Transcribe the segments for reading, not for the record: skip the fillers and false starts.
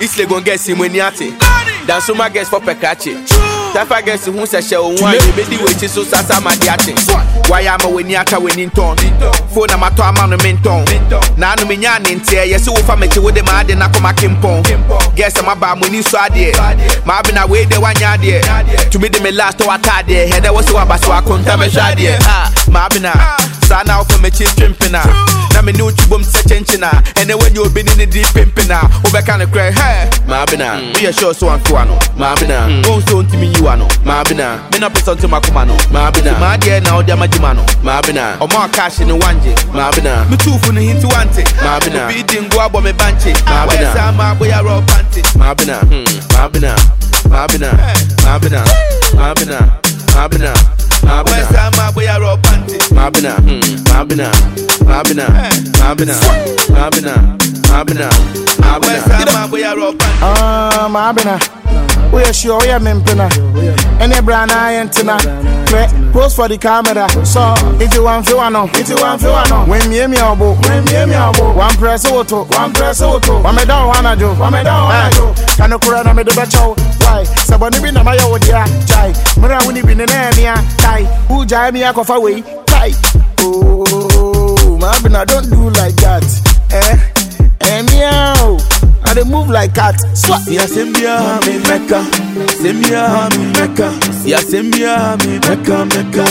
Isle gon get simoniate. Dan so my guess for pekache. Tafa guess who say she won you be the way so sasa madiate. Why am when yaka when in ton. Phone na mato amano menton. Na no menya ntie yes wo fa meche wo de ma de na koma kimpon. Guess am ba mo ni so ade. Ma be na we de wanya de. To me de me last to atade. He there was so abaso akonta me hwa de. Ma be na sa na for meche twempena. Na me no tubom se chenchena. And when you be in the deep pimpena. Obe kan cry hey. Ma be na we sure so anko ano. Ma be na won so ntimi you ano. Ma be na me na person to makoma no. Ma be na ma de na odi amajima no. Ma be na o mo cash ni wanje. Ma be na me tufu ni hinti wante. Ma be na bi dingo abo me banche. Ma be na sa ma boya ro panty. Ma be na ma be na ma be na ma be na ma be na ma be na ma be na sa ma boya ro panty. Ma be na ma be na ma be na ma be na ma be na ma be na ma be na sa ma boya ro panty. Ma be na we are sure we are mempena. Any brand I antenna. Post for the camera. So if you want to when me obo. One press auto. One me down wanna do. Can you cry na me do becho? Why? Saboni bi na mayo dia. Jai. Mura wuni bi na nia. Tai. Who jai me akofa we? Tai. Oh, ma be na don't do like that. Meow. I dey move like cat. Ya sembia me meka, sembia me meka. Ya sembia me meka.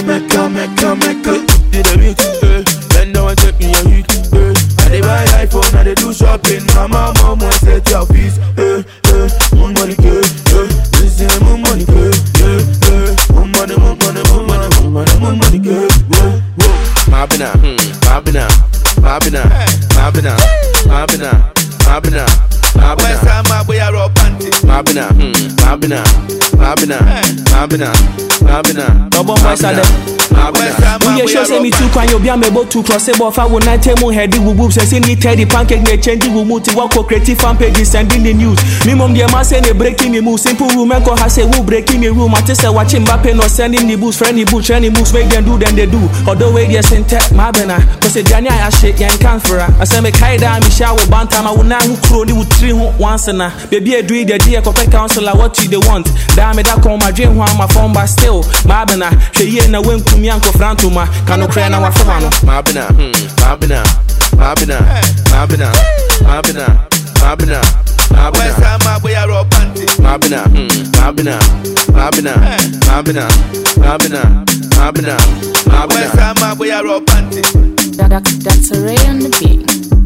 Did a mix, bend down and check me your heat. I dey buy iPhone, I dey do shopping. Mama set your fees. More money, this is more money, more money, Ma be na, ma be na, ma be na, ma be na, ma be na, ma be na. Ma boya ro panty. Ma be na ma be na ma be na ma be na ma be na double voice ade. We sure say me too kwan you be able to cross a buffer when I tell mu heady woo say ni teddy pancake me change we move to work creative fan page sending the news. Me mom dey ma say ne breaking the move simple woman ko has say who breaking the room I say watching Mbappe no sending the boost friendly boot training moves make them do then they do. Although way they sent ma be na cause say Daniel I shake yan can for I say me kai da me shower bantam I will na who kro ni with 3 once na baby I do it the dear corporate counselor what you they want. Damn me that call my dream one my phone but still ma be na she ye na wen kumi anko frantuma kanu cry na wa fama no. Ma be na ma be na ma be na ma be na ma be na ma be na ma be na ma boya ro panty. Ma be na ma be na ma be na ma be na ma be na ma be na ma boya ro panty. That's a Ray on the beat.